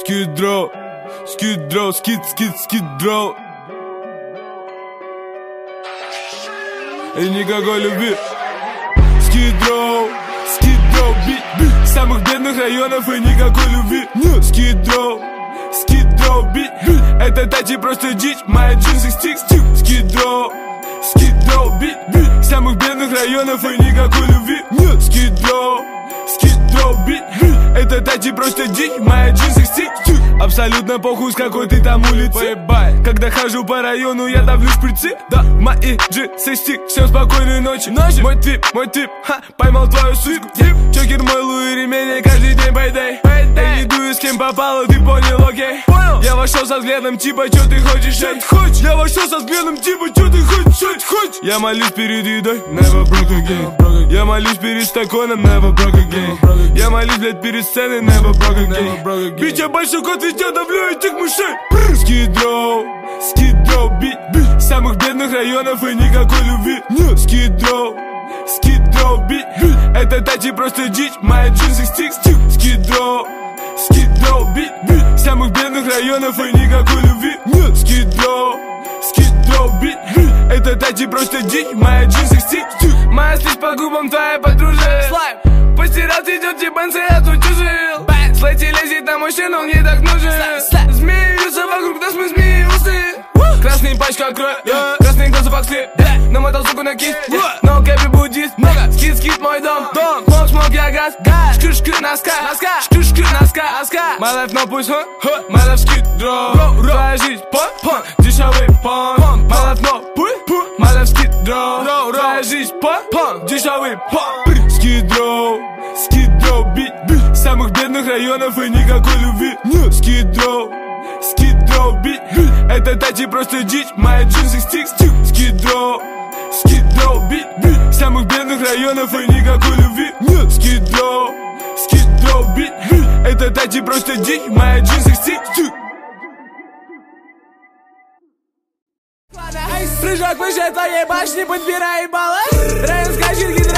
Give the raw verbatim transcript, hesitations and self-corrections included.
Скидро, скидро, скид, скид, скидро. И никакой любви. Скидро, скидро, бит, бит. Самых бедных районов и никакой любви. Скидро, скидро, бит, бит. Это тачи просто дичь, моя джинсы стик, стик. Скидро, скидро, бит, бит. Самых бедных районов и никакой любви. Скидро, скидро, бит, бит. Это тачи просто дичь, моя джинсы стик, стик. Абсолютно похуй, с какой ты там улицы. Поебай. Когда хожу по району, я давлю шприцы. Да, мои джинсы стик. Всем спокойной ночи, ночи. Мой тип, мой тип, ха, поймал твою сучку. Чокер мой, Луи, ремень, каждый день пayday. Я не дую, с кем попало, ты понял, окей? Понял. Я вошел со взглядом типа, чё ты хочешь, что хочешь? Я вошел со взглядом типа, чё ты хочешь, что хочешь? Я молюсь перед едой, never broke again. Я молюсь перед стаканом, never broke again. Я молюсь, блядь, перед сценой, never broke again. Бич, я большой кот, ведь я давлю этих мышей. Скидро, скидро, бит, бит. Самых бедных районов и никакой любви. Скидро, скидро, бит, бит. Это тачи просто дичь, моя джинсы стик, стик. Скидро, скидро, бит, бит. Самых бедных районов и никакой любви. Скидро, скидро, бит, бит. Это тачи просто дичь, моя джинсы стик, стик. Моя слизь по губам твоей подружи. Слайм, постирал идет ебанцы, я тут чужил. Слэти лезет на мужчин, он не так нужен. Змеются вокруг нас, мы змеюсы. Красный пачка крови, yeah. Красный глаза по слеп, yeah. Намотал суку на кисть, yeah. Но кэпи буддист, много. Скид, скид, мой дом, дом. Смок, смок, я газ, газ. Шкр, шкр, носка, носка. Шкр, шкр, носка, носка. My life no пусть, huh, huh. My life skid, draw. Твоя жизнь, пон, пон. Дешевый пон. My life no пусть, пусть. My life skid, draw. Твоя жизнь, пон, пон. Дешевый пон. Скид, draw. Скид, draw, бит, бит. Самых бедных районов и никакой любви. Скид, draw. Скидро, бит, бит. Это тачи просто дичь, моя джинсы стик, стик. Скидро, скидро, бит, бит. Самых бедных районов и никакой любви. Скидро, скидро, бит, бит. Это тачи просто дичь, моя джинсы стик, стик. Прыжок выше твоей башни, подбирай баллы. Рейн скачет,